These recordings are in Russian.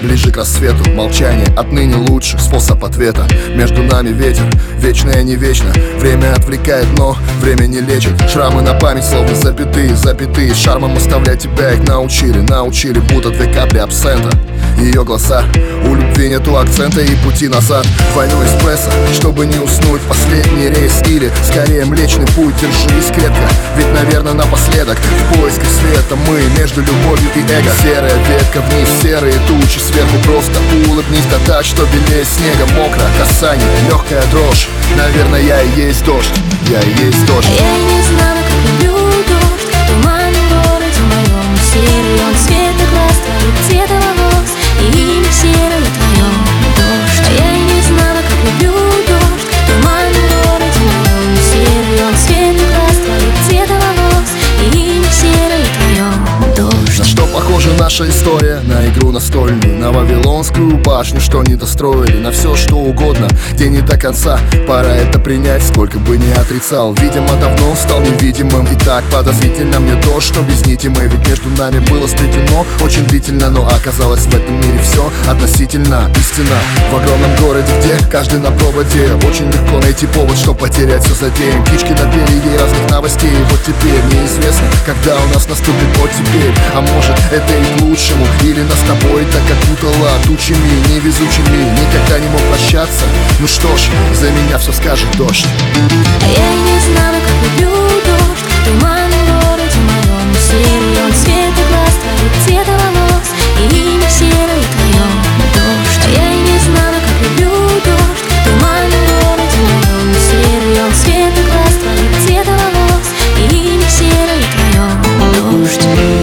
ближе к рассвету. Молчание отныне лучший способ ответа. Между нами ветер, вечное не вечно. Время отвлекает, но время не лечит. Шрамы на память, словно запятые, запятые. Шармом оставлять тебя их научили, научили, будто две капли абсента. Ее глаза, у любви нету акцента и пути назад. Двойной эспрессо, чтобы не уснуть, последний рейс или скорее млечный путь. Держись крепко, ведь, наверное, напоследок в поиске света мы между любовью и эго. Серая ветка вниз, серые тучи сверху. Просто улыбнись, да так, что белее снега. Мокро касание, легкая дрожь. Наверное, я и есть дождь, я и есть дождь. Я и не знала, как люблю дождь. Туман в городе моем, серый он цвета глаз твоих, цвета волос, и имя серое твое дождь. Я и не знала, как люблю дождь. Туман в городе моем, серый он цвета глаз твоих, цвета волос, и имя серое твое дождь. На что похожа наша история? На игру настольную, на вавилонскую башню, что не достроили, на все что угодно, где не до конца. Пора это принять, сколько бы ни отрицал. Видимо, давно стал невидимым, и так подозрительно мне то, что без нити мы. Ведь между нами было сплетено очень длительно, но оказалось в этом мире все относительно. Истина в огромном городе, где каждый на проводе. Очень легко найти повод, что потерять все за день. Птички напели ей разных новостей. Вот теперь неизвестно, когда у нас наступит вот теперь. А может, это и к лучшему, или нас с тобой так окутало тучами невезучими. Никогда не мог прощаться. Ну что ж, за меня все скажет дождь. Я и не знала, как люблю дождь. Туман в городе моем, серый он цвета глаз твоих, цвета волос, и имя серое твое дождь. Я и не знала, как люблю дождь. Туман в городе моем, серый он цвета глаз твоих, цвета волос, и имя серое твое дождь.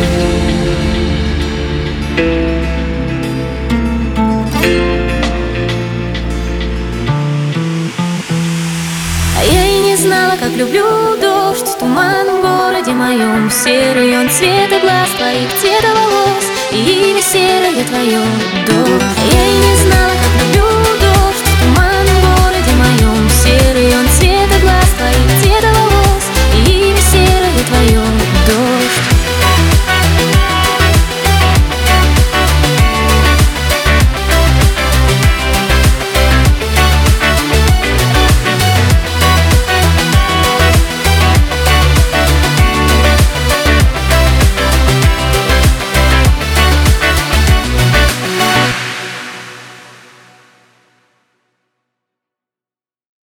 Я и не знала, как люблю дождь. Туман в городе моем, серый он цвета глаз твоих, цвета волос, и имя серое твое дождь. Я и не знала,